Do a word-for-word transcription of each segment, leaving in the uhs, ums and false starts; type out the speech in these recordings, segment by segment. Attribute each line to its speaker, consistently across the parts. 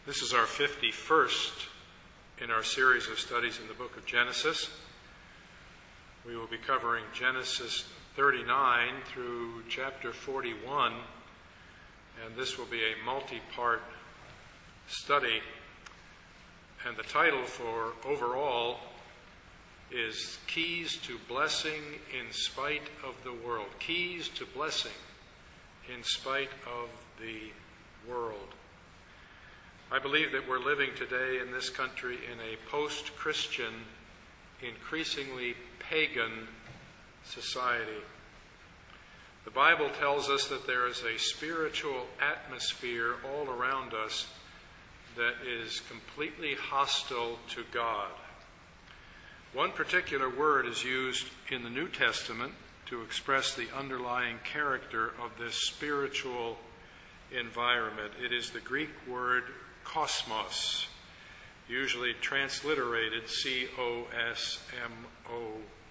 Speaker 1: This is our fifty-first in our series of studies in the book of Genesis. We will be covering Genesis thirty-nine through chapter forty-one, and this will be a multi-part study. And the title for overall is Keys to Blessing in Spite of the World. Keys to Blessing in Spite of the World. I believe that we're living today in this country in a post-Christian, increasingly pagan society. The Bible tells us that there is a spiritual atmosphere all around us that is completely hostile to God. One particular word is used in the New Testament to express the underlying character of this spiritual environment. It is the Greek word cosmos, usually transliterated C O S M O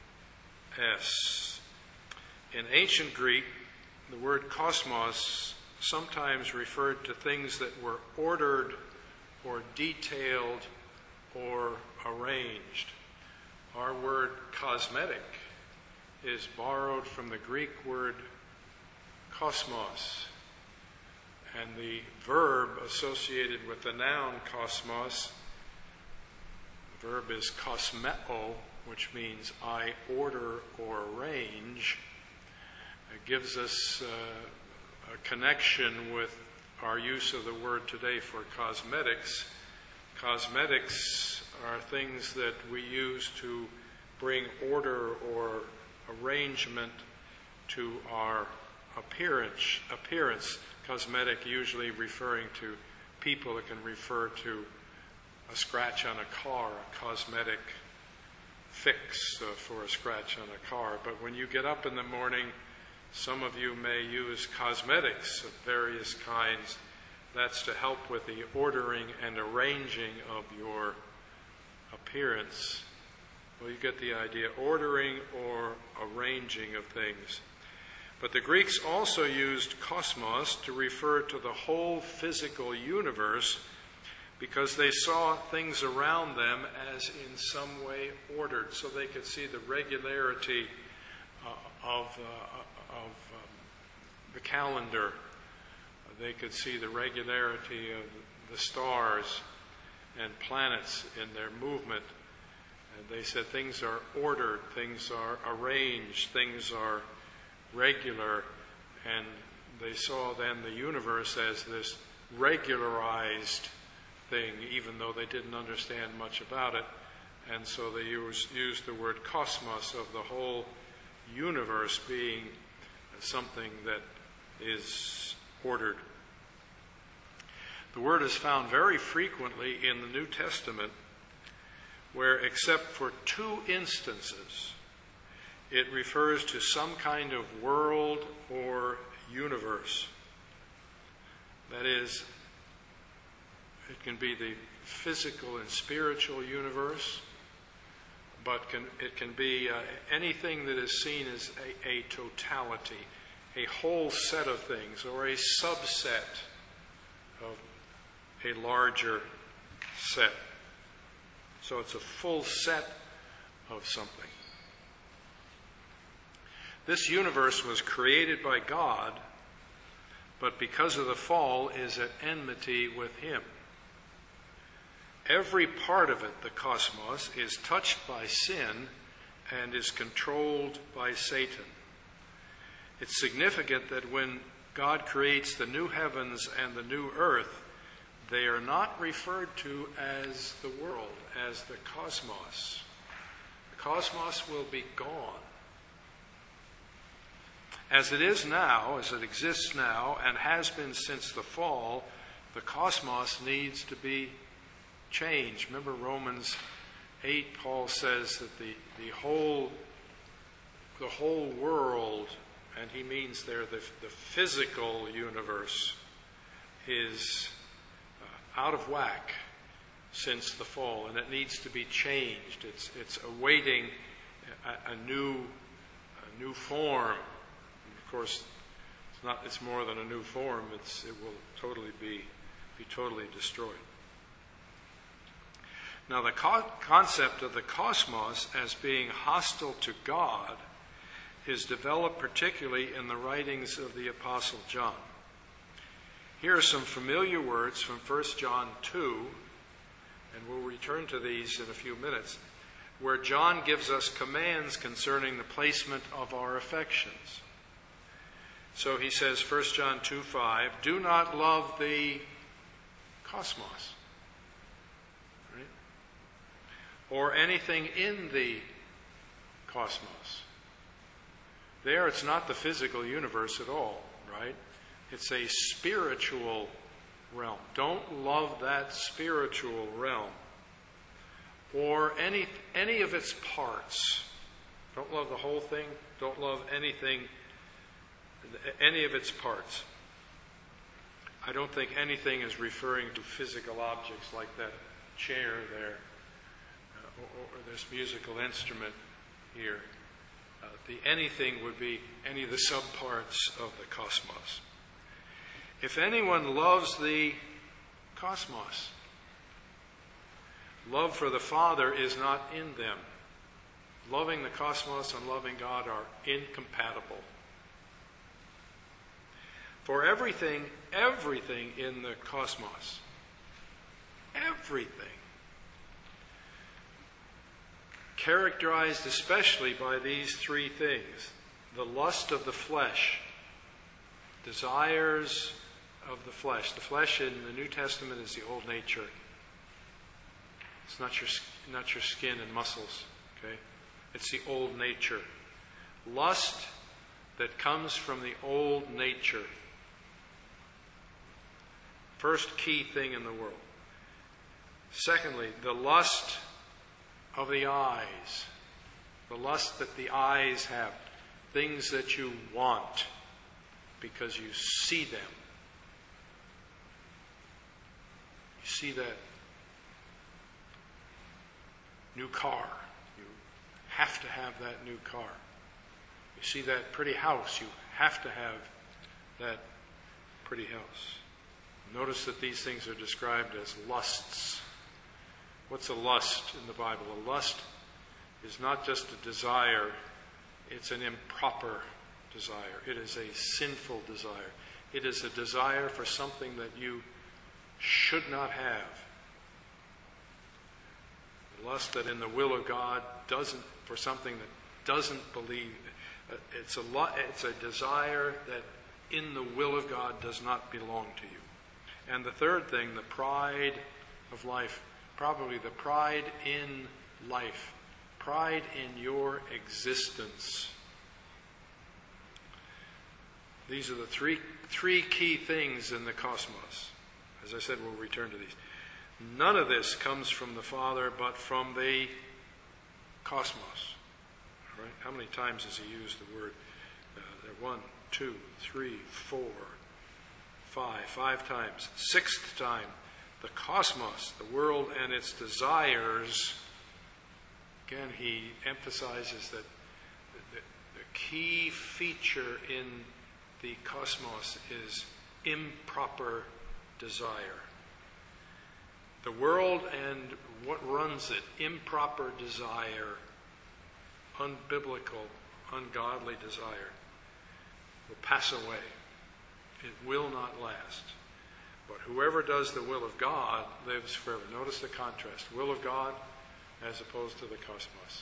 Speaker 1: S. In ancient Greek, the word cosmos sometimes referred to things that were ordered or detailed or arranged. Our word cosmetic is borrowed from the Greek word cosmos. And the verb associated with the noun cosmos, the verb is kosmeo, which means I order or arrange. It gives us uh, a connection with our use of the word today for cosmetics. Cosmetics are things that we use to bring order or arrangement to our appearance. appearance. Cosmetic usually referring to people. It can refer to a scratch on a car, a cosmetic fix uh, for a scratch on a car. But when you get up in the morning, some of you may use cosmetics of various kinds. That's to help with the ordering and arranging of your appearance. Well, you get the idea, ordering or arranging of things. But the Greeks also used cosmos to refer to the whole physical universe because they saw things around them as in some way ordered, so they could see the regularity uh, of, uh, of um, the calendar. They could see the regularity of the stars and planets in their movement. And they said things are ordered, things are arranged, things are regular, and they saw then the universe as this regularized thing, even though they didn't understand much about it. And so they used, used the word cosmos of the whole universe being something that is ordered. The word is found very frequently in the New Testament, where except for two instances, it refers to some kind of world or universe. That is, it can be the physical and spiritual universe, but can, it can be uh, anything that is seen as a, a totality, a whole set of things, or a subset of a larger set. So it's a full set of something. This universe was created by God, but because of the fall is at enmity with Him. Every part of it, the cosmos, is touched by sin and is controlled by Satan. It's significant that when God creates the new heavens and the new earth, they are not referred to as the world, as the cosmos. The cosmos will be gone. As it is now, as it exists now, and has been since the fall, the cosmos needs to be changed. Remember Romans eight, Paul says that the, the whole the whole world, and he means there the, the physical universe, is uh, out of whack since the fall, and it needs to be changed. It's it's awaiting a, a new a new form. Of course, it's not. It's more than a new form. It's it will totally be be totally destroyed. Now, the co- concept of the cosmos as being hostile to God is developed particularly in the writings of the Apostle John. Here are some familiar words from First John two, and we'll return to these in a few minutes, where John gives us commands concerning the placement of our affections. So he says, First John two five, do not love the cosmos, right? Or anything in the cosmos. There, it's not the physical universe at all, right? It's a spiritual realm. Don't love that spiritual realm or any any of its parts. Don't love the whole thing. Don't love anything, any of its parts. I don't think anything is referring to physical objects like that chair there uh, or, or this musical instrument here. Uh, the anything would be any of the subparts of the cosmos. If anyone loves the cosmos, love for the Father is not in them. Loving the cosmos and loving God are incompatible. For everything, everything in the cosmos, everything, characterized especially by these three things: the lust of the flesh, desires of the flesh. The flesh in the New Testament is the old nature. It's not your not your skin and muscles, okay? It's the old nature. Lust that comes from the old nature. First key thing in the world. Secondly, the lust of the eyes. The lust that the eyes have. Things that you want because you see them. You see that new car. You have to have that new car. You see that pretty house. You have to have that pretty house. Notice that these things are described as lusts. What's a lust in the Bible? A lust is not just a desire, it's an improper desire. It is a sinful desire. It is a desire for something that you should not have. The lust that in the will of God doesn't, for something that doesn't believe. It's a, it's a desire that in the will of God does not belong to you. And the third thing, the pride of life, probably the pride in life, pride in your existence. These are the three three key things in the cosmos. As I said, we'll return to these. None of this comes from the Father, but from the cosmos. Right? How many times has he used the word? Uh, there, one, two, three, four, five, five times. Sixth time, the cosmos, the world and its desires. Again, he emphasizes that the, the key feature in the cosmos is improper desire. The world and what runs it, improper desire, unbiblical, ungodly desire, will pass away. It will not last. But whoever does the will of God lives forever. Notice the contrast. Will of God as opposed to the cosmos.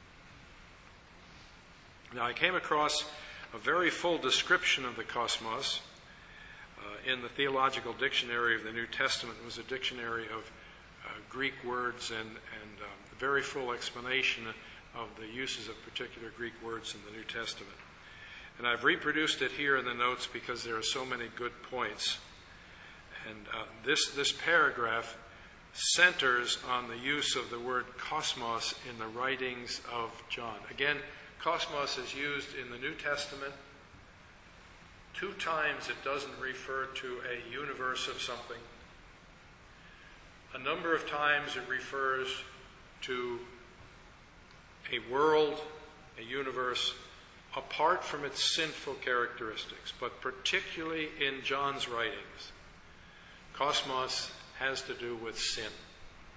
Speaker 1: Now, I came across a very full description of the cosmos uh, in the Theological Dictionary of the New Testament. It was a dictionary of uh, Greek words and, and um, a very full explanation of the uses of particular Greek words in the New Testament. And I've reproduced it here in the notes because there are so many good points. And uh, this, this paragraph centers on the use of the word cosmos in the writings of John. Again, cosmos is used in the New Testament. Two times it doesn't refer to a universe of something. A number of times it refers to a world, a universe, apart from its sinful characteristics. But particularly in John's writings, cosmos has to do with sin.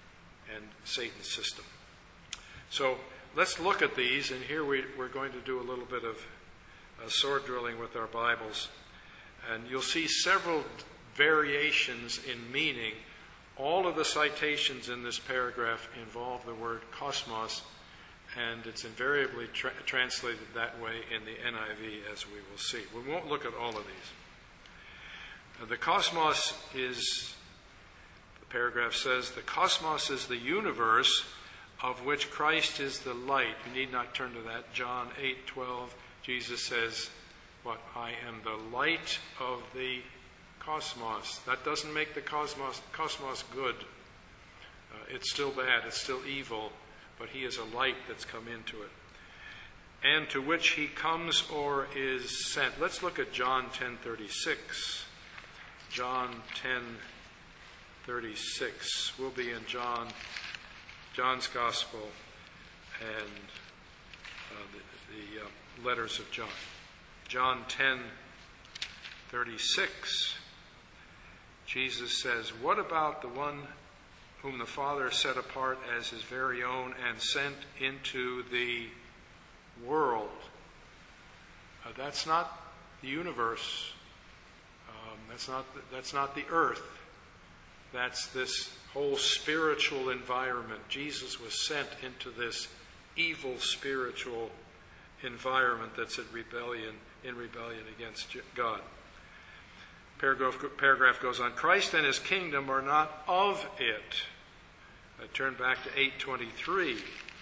Speaker 1: and Satan's system. So let's look at these, and here we, we're going to do a little bit of uh, sword drilling with our Bibles. And you'll see several variations in meaning. All of the citations in this paragraph involve the word cosmos, and it's invariably tra- translated that way in the N I V, as we will see. We won't look at all of these. Uh, the cosmos is, the paragraph says, the cosmos is the universe of which Christ is the light. You need not turn to that. John eight twelve, Jesus says, what? I am the light of the cosmos. That doesn't make the cosmos, cosmos good. Uh, it's still bad. It's still evil. But he is a light that's come into it. And to which he comes or is sent. Let's look at John ten thirty-six. John ten thirty-six. We'll be in John, John's Gospel and uh, the, the uh, letters of John. John ten thirty-six. Jesus says, what about the one whom the Father set apart as his very own and sent into the world? Uh, that's not the universe. Um, that's not the, that's not the earth. That's this whole spiritual environment. Jesus was sent into this evil spiritual environment that's in rebellion, in rebellion against God. Paragraph, paragraph goes on. Christ and his kingdom are not of it. I turn back to eight twenty-three.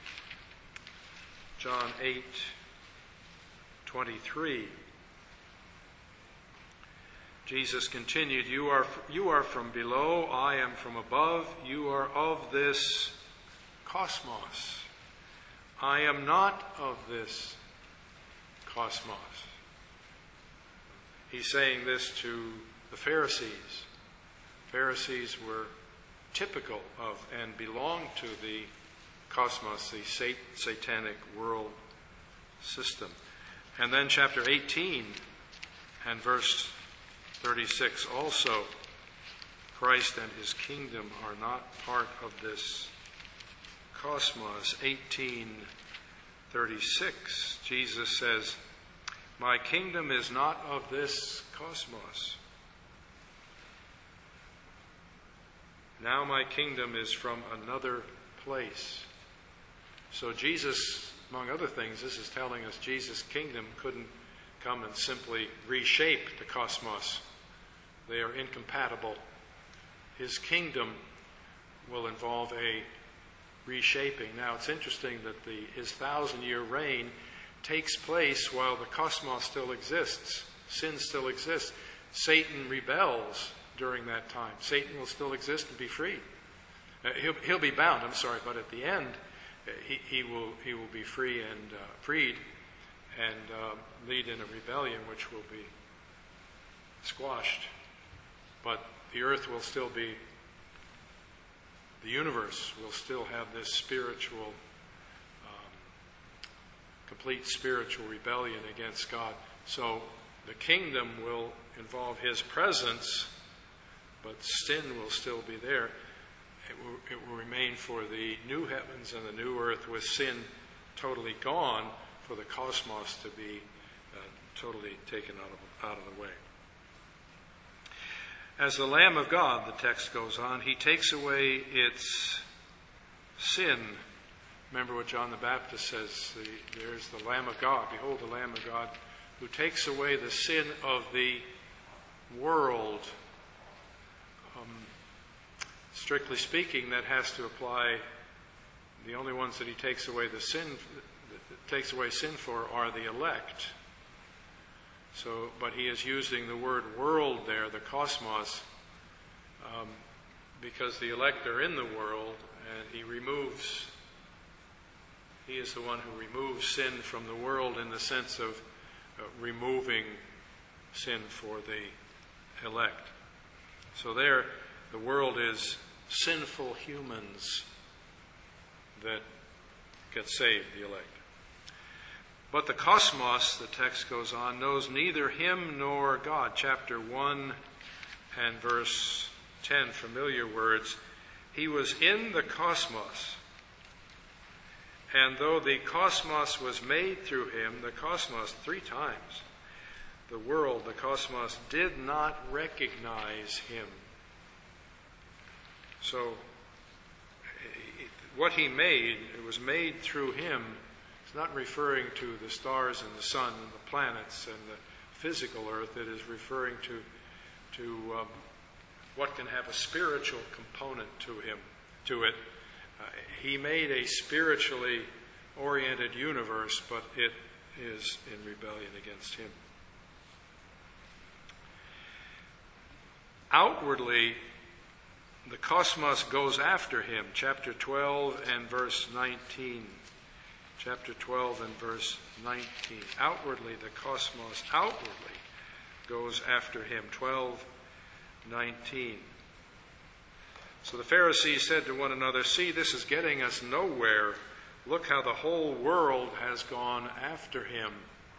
Speaker 1: John eight twenty-three. Jesus continued, you are, you are from below, I am from above, you are of this cosmos. I am not of this cosmos. He's saying this to the Pharisees. Pharisees were typical of and belonged to the cosmos, the sat- satanic world system. And then chapter eighteen and verse thirty-six also, Christ and his kingdom are not part of this cosmos. eighteen thirty-six, Jesus says, my kingdom is not of this cosmos. Now my kingdom is from another place. So Jesus, among other things, this is telling us Jesus' kingdom couldn't come and simply reshape the cosmos. They are incompatible. His kingdom will involve a reshaping. Now it's interesting that the, his thousand-year reign takes place while the cosmos still exists. Sin still exists. Satan rebels during that time. Satan will still exist and be free. Uh, he'll, he'll be bound, I'm sorry, but at the end, uh, he, he will he will be free and uh, freed and uh, lead in a rebellion which will be squashed. But the earth will still be, the universe will still have this spiritual, um, complete spiritual rebellion against God. So the kingdom will involve his presence, but sin will still be there. It will, it will remain for the new heavens and the new earth with sin totally gone, for the cosmos to be uh, totally taken out of, out of the way. As the Lamb of God, the text goes on, he takes away its sin. Remember what John the Baptist says, the, there's the Lamb of God. Behold the Lamb of God who takes away the sin of the world. Um, strictly speaking, that has to apply, the only ones that he takes away the sin, that takes away sin for are the elect. So, but he is using the word world there, the cosmos, um, because the elect are in the world, and he removes, he is the one who removes sin from the world in the sense of uh, removing sin for the elect. So there, the world is sinful humans that get saved, the elect. But the cosmos, the text goes on, knows neither him nor God. Chapter one and verse ten, familiar words. He was in the cosmos. And though the cosmos was made through him, the cosmos three times, the world, the cosmos, did not recognize him. So, what he made, it was made through him. It's not referring to the stars and the sun and the planets and the physical earth. It is referring to, to um, what can have a spiritual component to him, to it. Uh, he made a spiritually oriented universe, but it is in rebellion against him. Outwardly, the cosmos goes after him. Chapter twelve and verse nineteen. Chapter twelve and verse nineteen. Outwardly, the cosmos outwardly goes after him. twelve nineteen. So the Pharisees said to one another, "See, this is getting us nowhere. Look how the whole world has gone after him."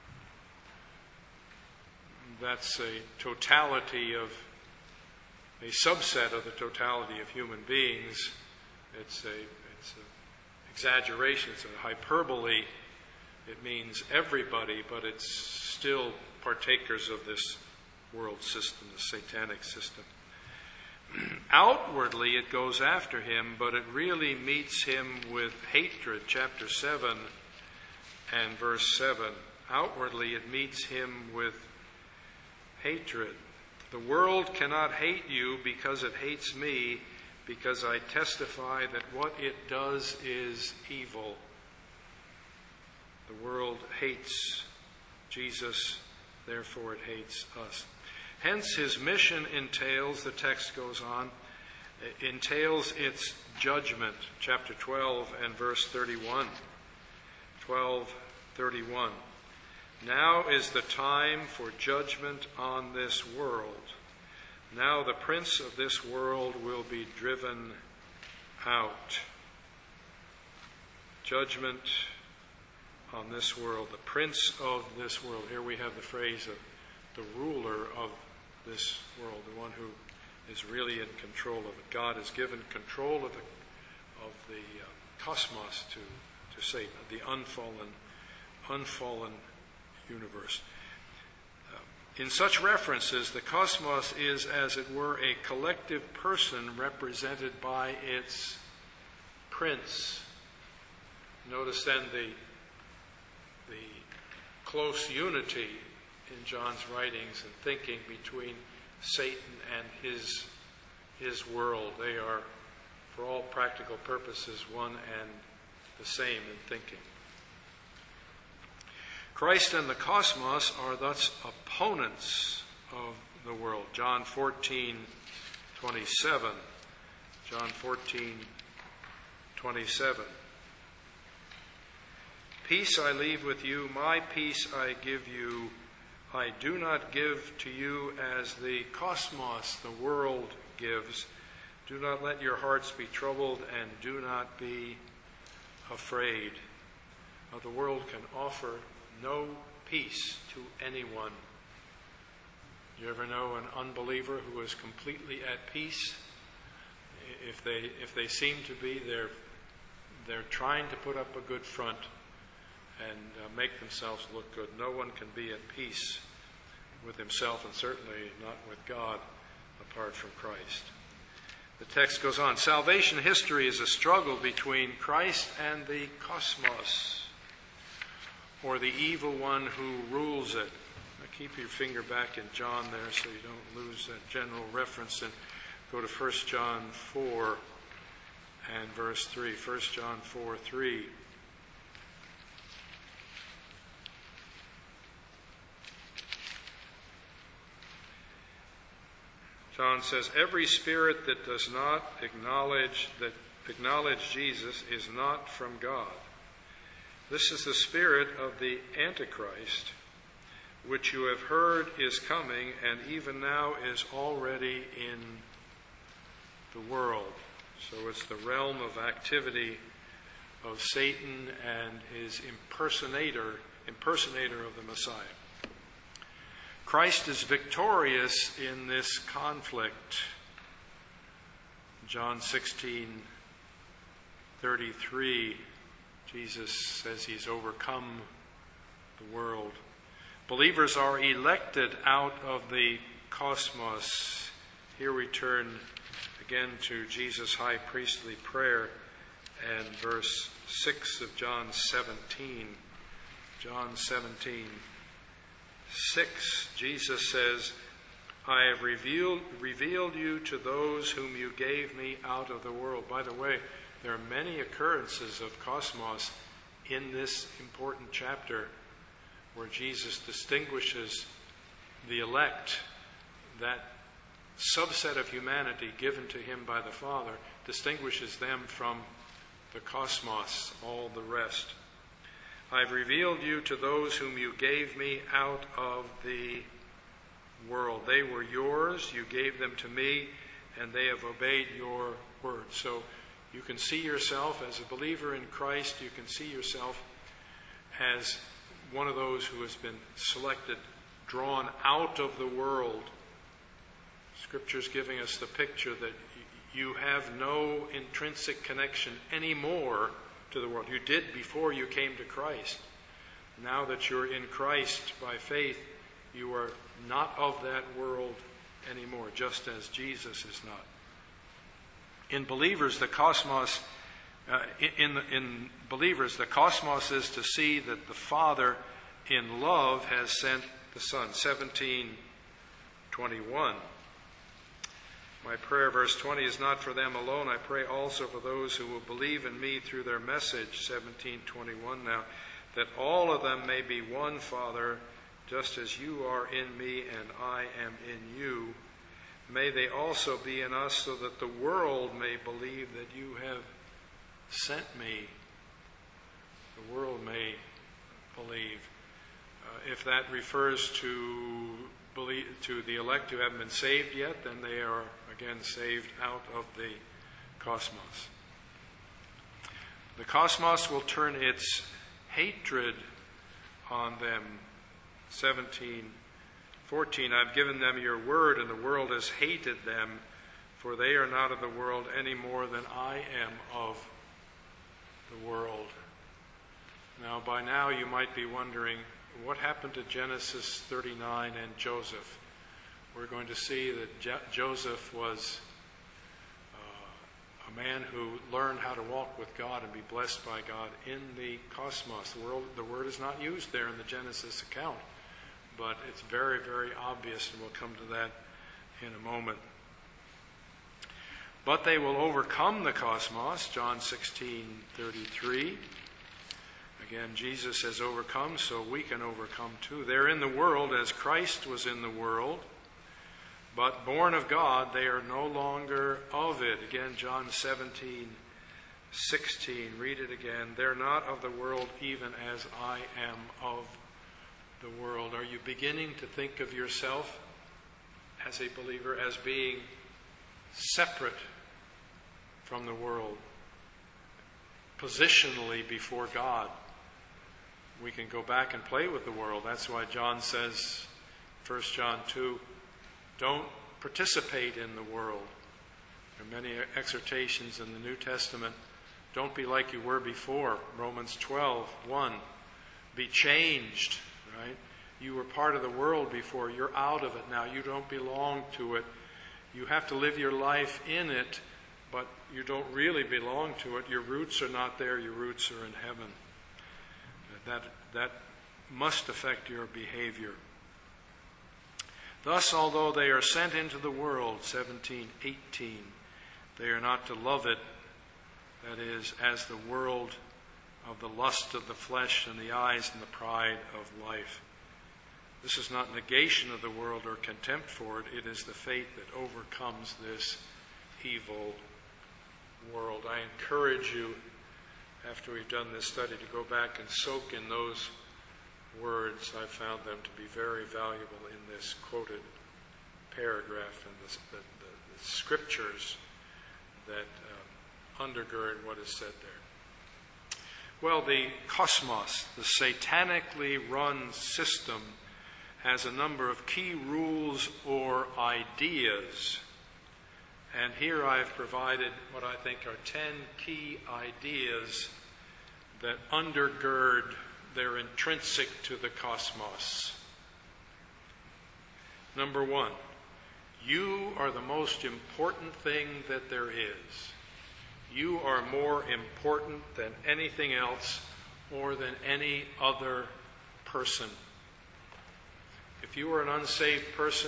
Speaker 1: That's a totality of, a subset of the totality of human beings. It's a, it's an exaggeration, it's a hyperbole. It means everybody, but it's still partakers of this world system, the satanic system. Outwardly it goes after him, but it really meets him with hatred. Chapter seven and verse seven. Outwardly it meets him with hatred. The world cannot hate you because it hates me, because I testify that what it does is evil. The world hates Jesus, therefore it hates us. Hence his mission entails, the text goes on, entails its judgment. Chapter twelve and verse thirty-one. twelve thirty-one. Now is the time for judgment on this world. Now the prince of this world will be driven out. Judgment on this world. The prince of this world. Here we have the phrase of the ruler of this world, the one who is really in control of it. God has given control of the of the uh, cosmos to to Satan, the unfallen, unfallen universe. Uh, in such references, the cosmos is, as it were, a collective person represented by its prince. Notice then the the close unity in John's writings and thinking between Satan and his his world. They are, for all practical purposes, one and the same in thinking. Christ and the cosmos are thus opponents of the world. John fourteen twenty-seven. John fourteen twenty-seven. Peace I leave with you, my peace I give you. I do not give to you as the cosmos, the world, gives. Do not let your hearts be troubled, and do not be afraid. Now, the world can offer no peace to anyone. Do you ever know an unbeliever who is completely at peace? If they if they seem to be, they're they're trying to put up a good front and uh, make themselves look good. No one can be at peace with himself, and certainly not with God apart from Christ. The text goes on. Salvation history is a struggle between Christ and the cosmos, or the evil one who rules it. Now keep your finger back in John there so you don't lose that general reference, and go to First John four and verse three. First John four three. John says, every spirit that does not acknowledge that acknowledge Jesus is not from God. This is the spirit of the Antichrist, which you have heard is coming, and even now is already in the world. So it's the realm of activity of Satan and his impersonator, impersonator of the Messiah. Christ is victorious in this conflict. John sixteen thirty-three, Jesus says he's overcome the world. Believers are elected out of the cosmos. Here we turn again to Jesus' high priestly prayer and verse six of John seventeen. John seventeen, six, Jesus says, I have revealed, revealed you to those whom you gave me out of the world. By the way, there are many occurrences of cosmos in this important chapter where Jesus distinguishes the elect, that subset of humanity given to him by the Father, distinguishes them from the cosmos, all the rest. I've revealed you to those whom you gave me out of the world. They were yours, you gave them to me, and they have obeyed your word. So you can see yourself as a believer in Christ, you can see yourself as one of those who has been selected, drawn out of the world. Scripture's giving us the picture that you have no intrinsic connection anymore to the world. You did before you came to Christ. Now that you're in Christ by faith, you are not of that world anymore, just as Jesus is not. In believers, the cosmos, uh, in, in believers, the cosmos is to see that the Father in love has sent the Son. seventeen twenty-one. My prayer, verse twenty, is not for them alone. I pray also for those who will believe in me through their message. seventeen twenty-one now. That all of them may be one, Father, just as you are in me and I am in you. May they also be in us, so that the world may believe that you have sent me. The world may believe. Uh, if that refers to believe, to the elect who haven't been saved yet, then they are again saved out of the cosmos. The cosmos will turn its hatred on them. seventeen fourteen, I've given them your word, and the world has hated them, for they are not of the world any more than I am of the world. Now, by now you might be wondering, what happened to Genesis thirty-nine and Joseph? We're going to see that Jo- Joseph was uh, a man who learned how to walk with God and be blessed by God in the cosmos. The, world, the word is not used there in the Genesis account, but it's very, very obvious, and we'll come to that in a moment. But they will overcome the cosmos, John sixteen thirty-three. Again, Jesus has overcome, so we can overcome too. They're in the world as Christ was in the world, but born of God, they are no longer of it. Again, John seventeen sixteen. Read it again. They're not of the world, even as I am of the world. Are you beginning to think of yourself as a believer as being separate from the world, positionally before God? We can go back and play with the world. That's why John says, First John two, don't participate in the world. There are many exhortations in the New Testament. Don't be like you were before. Romans twelve one, be changed. Right? You were part of the world before. You're out of it now. You don't belong to it. You have to live your life in it, but you don't really belong to it. Your roots are not there. Your roots are in heaven. That, that must affect your behavior. Thus, although they are sent into the world, seventeen eighteen, they are not to love it, that is, as the world of the lust of the flesh and the eyes and the pride of life. This is not negation of the world or contempt for it. It is the faith that overcomes this evil world. I encourage you, after we've done this study, to go back and soak in those words. I found them to be very valuable in this quoted paragraph and the, the, the, the scriptures that um, undergird what is said there. Well, the cosmos, the satanically run system, has a number of key rules or ideas. And here I've provided what I think are ten key ideas that undergird, they're intrinsic to the cosmos. Number one, you are the most important thing that there is. You are more important than anything else or than any other person. If you are an unsaved person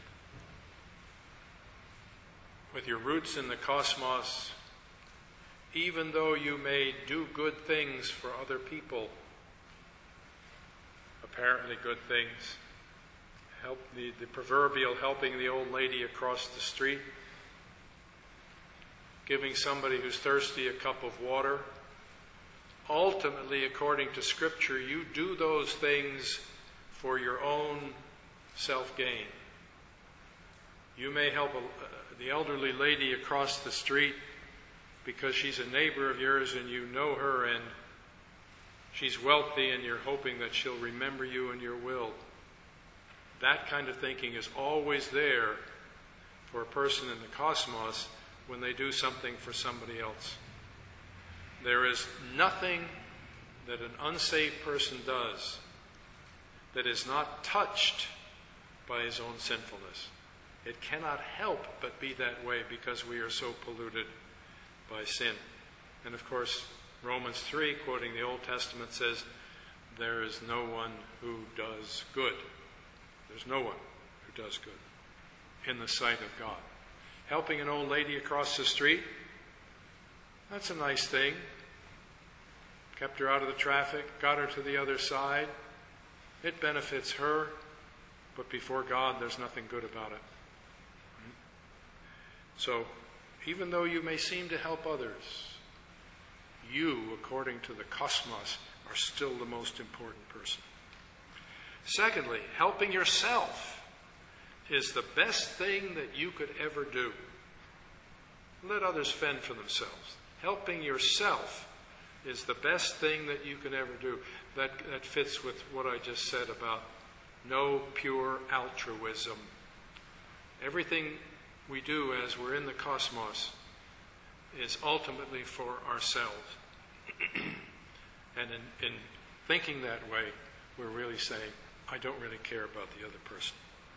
Speaker 1: with your roots in the cosmos, even though you may do good things for other people, apparently good things, help the, the proverbial helping the old lady across the street, giving somebody who's thirsty a cup of water, ultimately, according to Scripture, you do those things for your own self-gain. You may help a, uh, the elderly lady across the street because she's a neighbor of yours and you know her and she's wealthy and you're hoping that she'll remember you in your will. That kind of thinking is always there for a person in the cosmos when they do something for somebody else. There is nothing that an unsaved person does that is not touched by his own sinfulness. It cannot help but be that way because we are so polluted by sin. And of course, Romans three, quoting the Old Testament, says, there is no one who does good. There's no one who does good in the sight of God. Helping an old lady across the street, that's a nice thing. Kept her out of the traffic, got her to the other side. It benefits her, but before God, there's nothing good about it. So, even though you may seem to help others, you, according to the cosmos, are still the most important person. Secondly, helping yourself is the best thing that you could ever do. Let others fend for themselves. Helping yourself is the best thing that you can ever do. That, that fits with what I just said about no pure altruism. Everything we do as we're in the cosmos is ultimately for ourselves. And in, in thinking that way, we're really saying, I don't really care about the other person.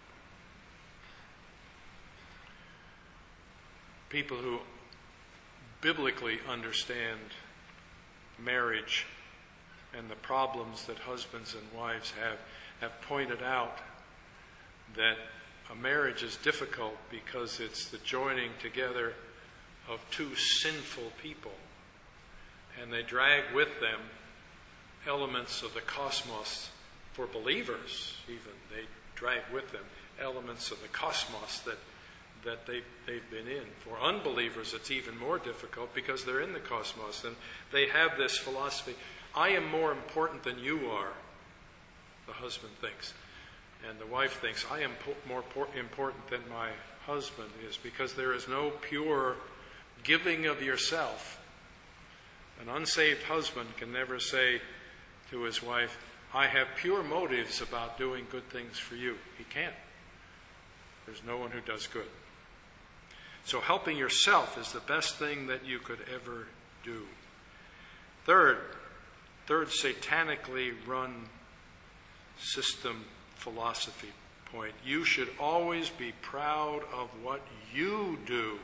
Speaker 1: People who biblically understand marriage and the problems that husbands and wives have, have pointed out that a marriage is difficult because it's the joining together of two sinful people. And they drag with them elements of the cosmos. For believers, even, they drag with them elements of the cosmos that, that they, they've been in. For unbelievers, it's even more difficult because they're in the cosmos. And they have this philosophy, I am more important than you are, the husband thinks. And the wife thinks, I am po- more por- important than my husband is, because there is no pure giving of yourself. An unsaved husband can never say to his wife, I have pure motives about doing good things for you. He can't. There's no one who does good. So helping yourself is the best thing that you could ever do. Third, third satanically run system philosophy point. You should always be proud of what you do.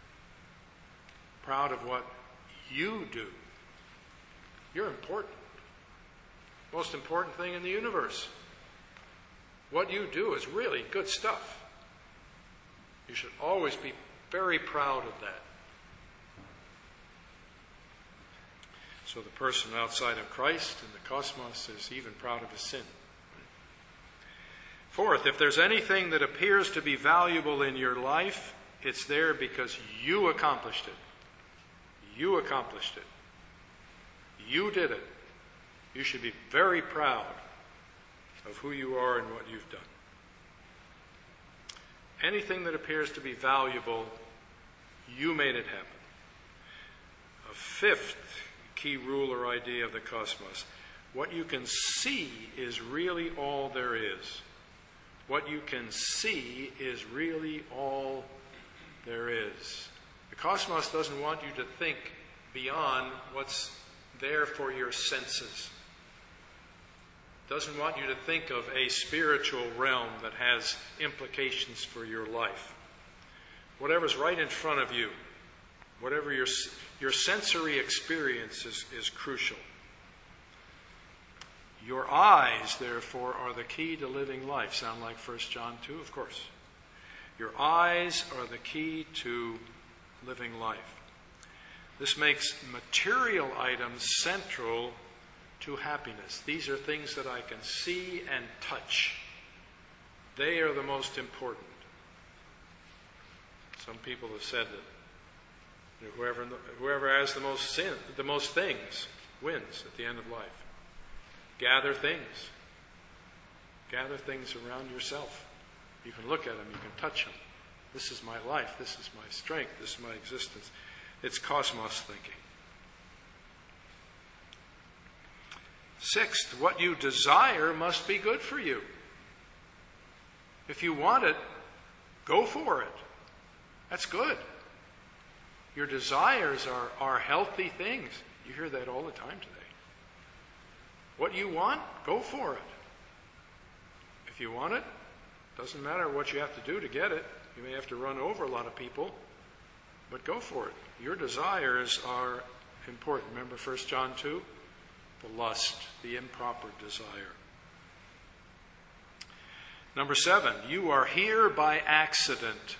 Speaker 1: Proud of what you do. You're important. Most important thing in the universe. What you do is really good stuff. You should always be very proud of that. So the person outside of Christ in the cosmos is even proud of his sin. Fourth, if there's anything that appears to be valuable in your life, it's there because you accomplished it. You accomplished it. You did it. You should be very proud of who you are and what you've done. Anything that appears to be valuable, you made it happen. A fifth key rule or idea of the cosmos. What you can see is really all there is. What you can see is really all there is. The cosmos doesn't want you to think beyond what's there for your senses. It doesn't want you to think of a spiritual realm that has implications for your life. Whatever's right in front of you, whatever your, your sensory experience is, is crucial. Your eyes, therefore, are the key to living life. Sound like First John two? Of course. Your eyes are the key to living life. This makes material items central to happiness. These are things that I can see and touch. They are the most important. Some people have said that whoever whoever has the most sin, the most things wins at the end of life. Gather things. Gather things around yourself. You can look at them, you can touch them. This is my life, this is my strength, this is my existence. It's cosmos thinking. Sixth, what you desire must be good for you. If you want it, go for it. That's good. Your desires are, are healthy things. You hear that all the time today. What you want, go for it. If you want it, doesn't matter what you have to do to get it. You may have to run over a lot of people, but go for it. Your desires are important. Remember First John two? The lust, the improper desire. Number seven, you are here by accident.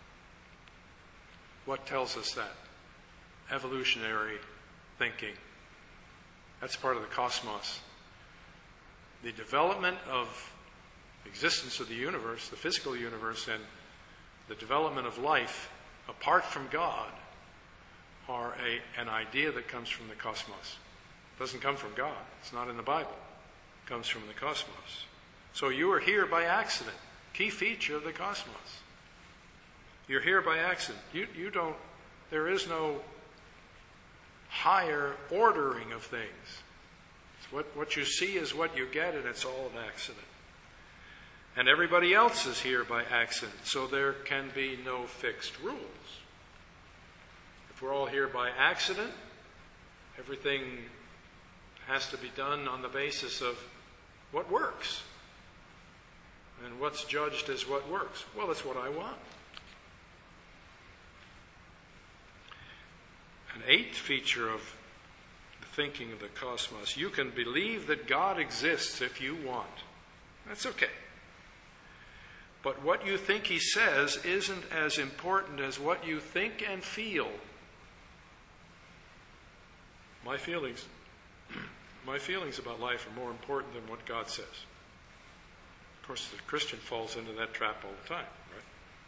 Speaker 1: What tells us that? Evolutionary thinking. That's part of the cosmos. The development of existence of the universe, the physical universe, and the development of life apart from God are a, an idea that comes from the cosmos. It doesn't come from God. It's not in the Bible. It comes from the cosmos. So you are here by accident. Key feature of the cosmos. You're here by accident. You, you don't, there is no higher ordering of things. It's what, what you see is what you get, and it's all an accident. And everybody else is here by accident, so there can be no fixed rules. If we're all here by accident, everything has to be done on the basis of what works. And what's judged as what works? Well, it's what I want. An eighth feature of the thinking of the cosmos, you can believe that God exists if you want. That's okay. But what you think he says isn't as important as what you think and feel. My feelings, my feelings about life are more important than what God says. Of course, the Christian falls into that trap all the time, right?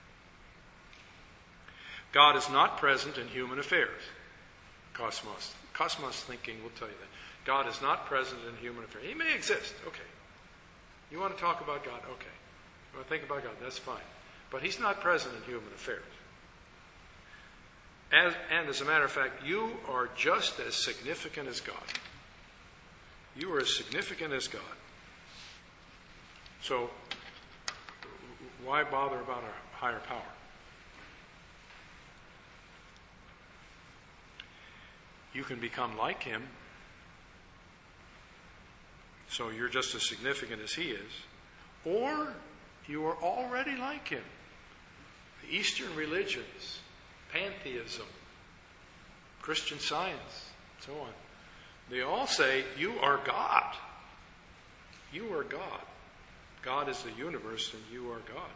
Speaker 1: God is not present in human affairs. Cosmos. Cosmos thinking will tell you that. God is not present in human affairs. He may exist, okay. You want to talk about God? Okay. You want to think about God? That's fine. But he's not present in human affairs. As, and as a matter of fact, you are just as significant as God. You are as significant as God. So, why bother about a higher power? You can become like him, so you're just as significant as he is, or you are already like him. The Eastern religions, pantheism, Christian Science, so on, they all say you are God. You are God. God is the universe and you are God.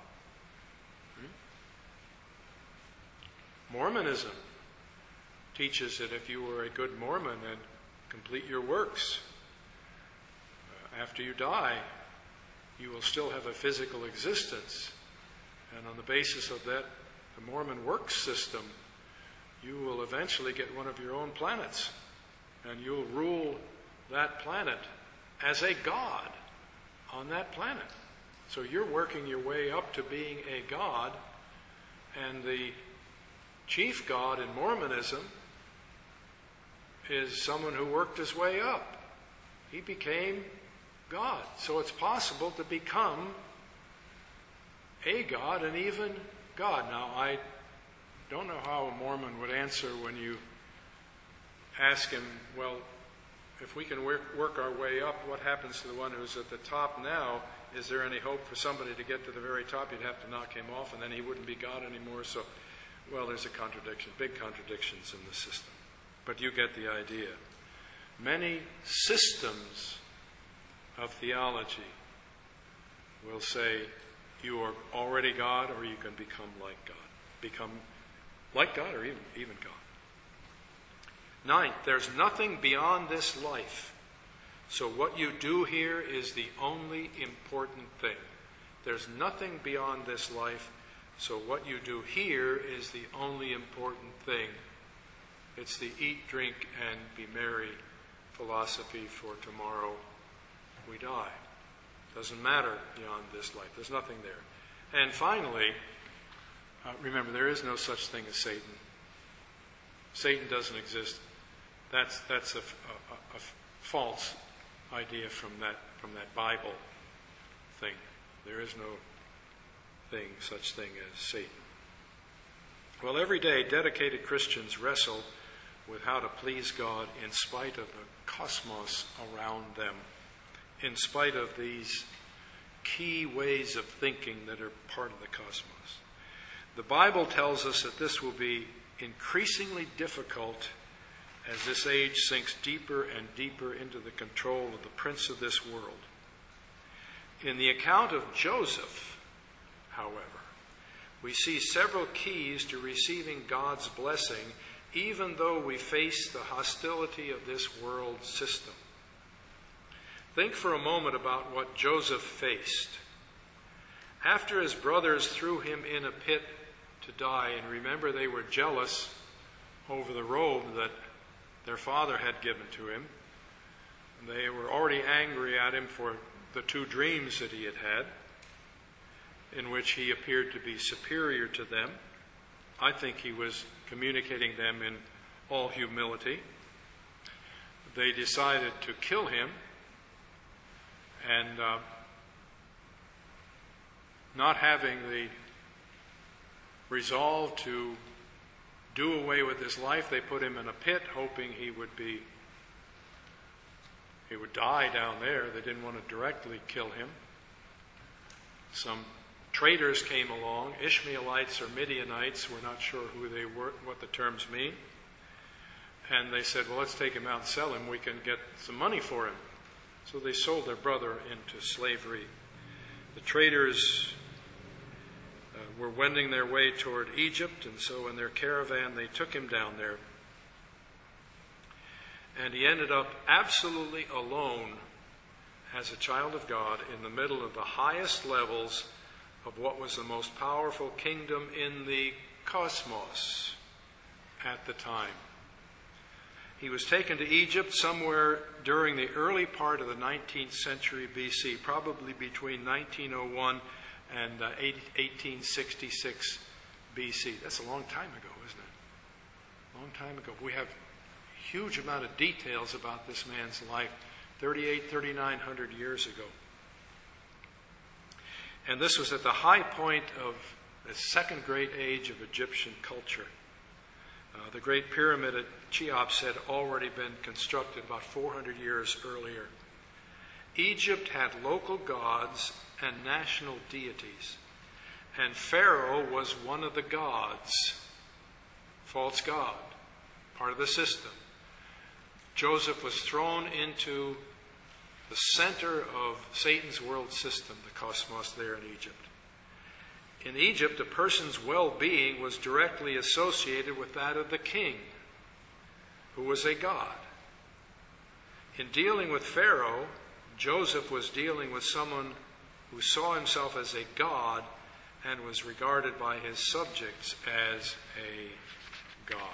Speaker 1: Hmm? Mormonism teaches that if you were a good Mormon and complete your works, uh, after you die, you will still have a physical existence. And on the basis of that, the Mormon works system, you will eventually get one of your own planets. And you'll rule that planet as a god on that planet. So you're working your way up to being a god. And the chief god in Mormonism is someone who worked his way up. He became God. So it's possible to become a god and even God. Now, I don't know how a Mormon would answer when you ask him, well, if we can work, work our way up, what happens to the one who's at the top now? Is there any hope for somebody to get to the very top? You'd have to knock him off, and then he wouldn't be God anymore. So, well, there's a contradiction, big contradictions in the system. But you get the idea. Many systems of theology will say you are already God, or you can become like God. Become like God or even, even God. Ninth, there's nothing beyond this life. So what you do here is the only important thing. There's nothing beyond this life. So what you do here is the only important thing. It's the eat, drink, and be merry philosophy for tomorrow we die. Doesn't matter beyond this life. There's nothing there. And finally, uh, remember, there is no such thing as Satan. Satan doesn't exist. That's that's a, a, a false idea from that from that Bible thing. There is no thing, such thing as Satan. Well, every day, dedicated Christians wrestle with how to please God in spite of the cosmos around them, in spite of these key ways of thinking that are part of the cosmos. The Bible tells us that this will be increasingly difficult as this age sinks deeper and deeper into the control of the prince of this world. In the account of Joseph, however, we see several keys to receiving God's blessing, even though we face the hostility of this world system. Think for a moment about what Joseph faced. After his brothers threw him in a pit to die, and remember they were jealous over the robe that their father had given to him. They were already angry at him for the two dreams that he had had, in which he appeared to be superior to them. I think he was communicating them in all humility. They decided to kill him, and uh, not having the resolve to do away with his life, they put him in a pit, hoping he would be he would die down there. They didn't want to directly kill him. Some traders came along, Ishmaelites or Midianites, we're not sure who they were, what the terms mean. And they said, well, let's take him out and sell him. We can get some money for him. So they sold their brother into slavery. The traders uh, were wending their way toward Egypt, and so in their caravan they took him down there. And he ended up absolutely alone as a child of God in the middle of the highest levels of what was the most powerful kingdom in the cosmos at the time. He was taken to Egypt somewhere during the early part of the nineteenth century B C, probably between nineteen oh one and uh, eighteen sixty-six B C. That's a long time ago, isn't it? Long time ago. We have a huge amount of details about this man's life, thirty-eight, thirty-nine hundred years ago. And this was at the high point of the second great age of Egyptian culture. Uh, the Great Pyramid at Cheops had already been constructed about four hundred years earlier. Egypt had local gods and national deities, and Pharaoh was one of the gods, false god, part of the system. Joseph was thrown into the center of Satan's world system, the cosmos there in Egypt. In Egypt, a person's well-being was directly associated with that of the king, who was a god. In dealing with Pharaoh, Joseph was dealing with someone who saw himself as a god and was regarded by his subjects as a god.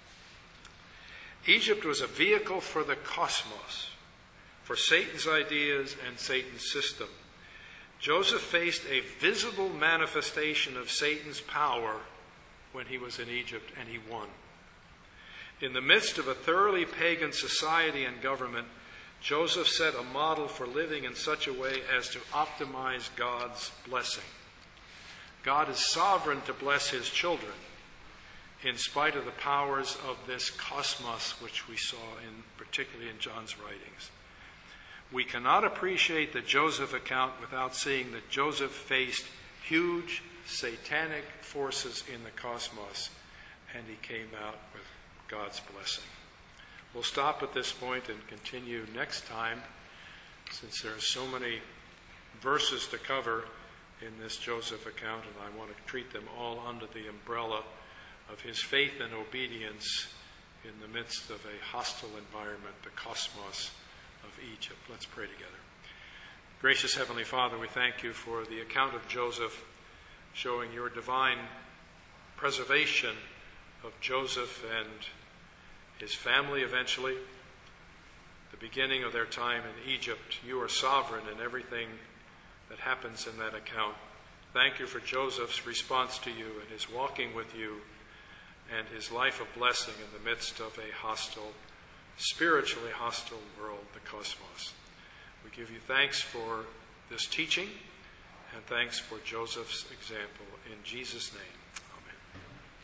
Speaker 1: Egypt was a vehicle for the cosmos, for Satan's ideas and Satan's system. Joseph faced a visible manifestation of Satan's power when he was in Egypt, and he won. In the midst of a thoroughly pagan society and government, Joseph set a model for living in such a way as to optimize God's blessing. God is sovereign to bless his children. in spite of the powers of this cosmos, which we saw in particularly in John's writings. We cannot appreciate the Joseph account without seeing that Joseph faced huge satanic forces in the cosmos, and he came out with God's blessing. We'll stop at this point and continue next time, since there are so many verses to cover in this Joseph account, and I want to treat them all under the umbrella of his faith and obedience in the midst of a hostile environment, the cosmos of Egypt. Let's pray together. Gracious Heavenly Father, we thank you for the account of Joseph, showing your divine preservation of Joseph and his family eventually, the beginning of their time in Egypt. You are sovereign in everything that happens in that account. Thank you for Joseph's response to you and his walking with you and his life of blessing in the midst of a hostile, spiritually hostile world, the cosmos. We give you thanks for this teaching and thanks for Joseph's example. In Jesus' name.